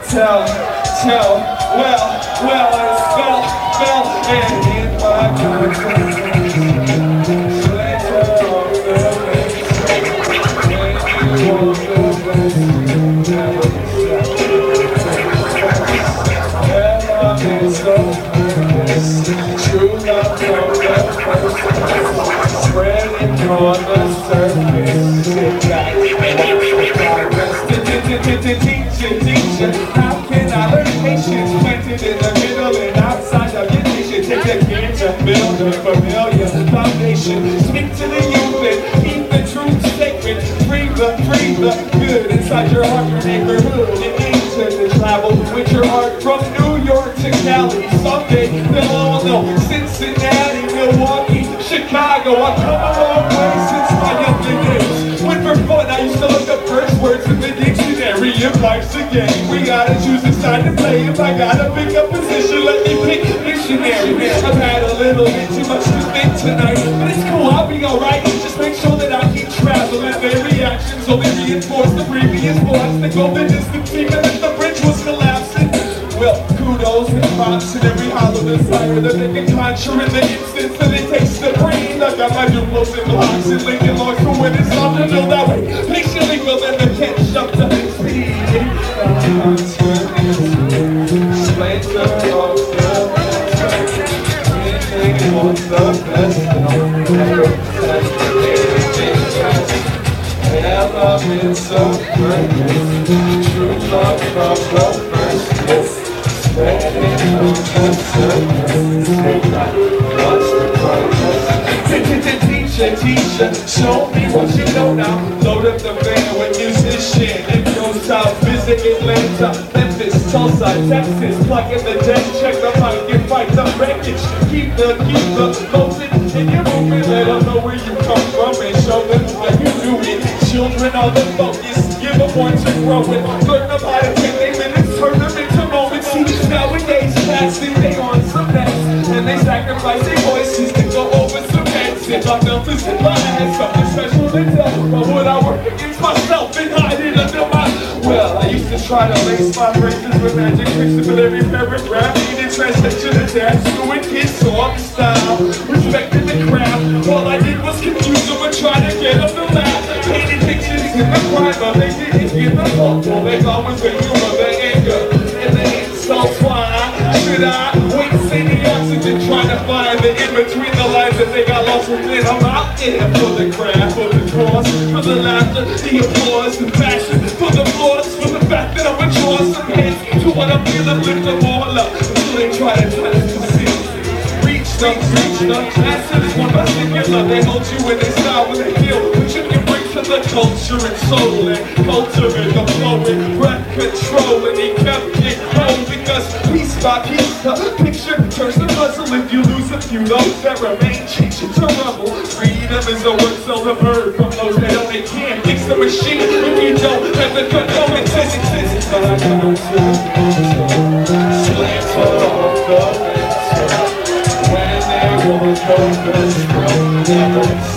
Tell, well, it's fell, and in my shelter of the best. When you want the best, never it's so nice. True love from the first, spreading on the surface. Sit back and watch the progress. Teacher, how can I learn patience? Planted in the middle and outside of your nation. Take the cancer, build a familiar foundation. Speak to the youth and keep the truth sacred. Free the good inside your heart, your neighborhood. It needs to travel with your heart from New York to Cali. Someday they'll all know Cincinnati, Milwaukee, Chicago. I've come a long way since my younger days. When for fun I used to look up first words in the dictionary. If life's a game, we gotta choose a side to play. If I gotta pick a position, let me pick missionary. I've had a little bit too much to think tonight, but it's cool, I'll be alright. Just make sure that I keep traveling. Their reactions only reinforce the previous thoughts. They go the distance even if the bridge was collapsing. Well, kudos and props and every hollow desire that they can conjure in the instance that it takes to breathe. I got my duplos and blocks and Lincoln Logs for when it's time to build that way. Patiently will then the catch up to speed. Splendor of the best, elements of greatness, true love from the first kiss. Teacher, show me what you know now. Load up the van with musician. It goes out, visit Atlanta, Memphis, Tulsa, Texas. Plug in the deck, check the mic and fight the wreckage. Keep the motion in your movement. Let them know where you come from and show them how you do it. Children are the focus. Give them one to grow with. Learn them how to take their minutes, turn them into moments. See, nowadays, passing they on some next, and they sacrifice their voices to go over some heads. If I felt this in my head, something special to tell. But would I work against myself and hide it under my... Well, I used to try to lace my phrases with magic tricks to fill every paragraph. Needed translation attached to it, kids, so I'm style. Respected the craft. All I did was confuse them and try to get them to laugh. Painted pictures in the crime, but they didn't get the fault. Well, they gone with the humor, the anger, and the insults. Why should I wait to see the oxygen, trying to find the in-between the lines that they got lost within? I'm out there for the craft, for the cause, for the laughter, the applause, the passion, for the flaws, for the fact that I'm a draw some heads to what I'm feeling, lift them all up until they try to touch the ceiling. Reach the answer is one by singular. They hold you in their style when they feel what you can bring to the culture and soul and culture and the flow and breath control, and he kept it cold because piece by piece the picture turns to puzzle. If you lose a few, those that remain change to rubble. Freedom is a word seldom heard from those that only can fix the machine. If you don't have the control, it says exists. But I got to slant off the winter when they will go best.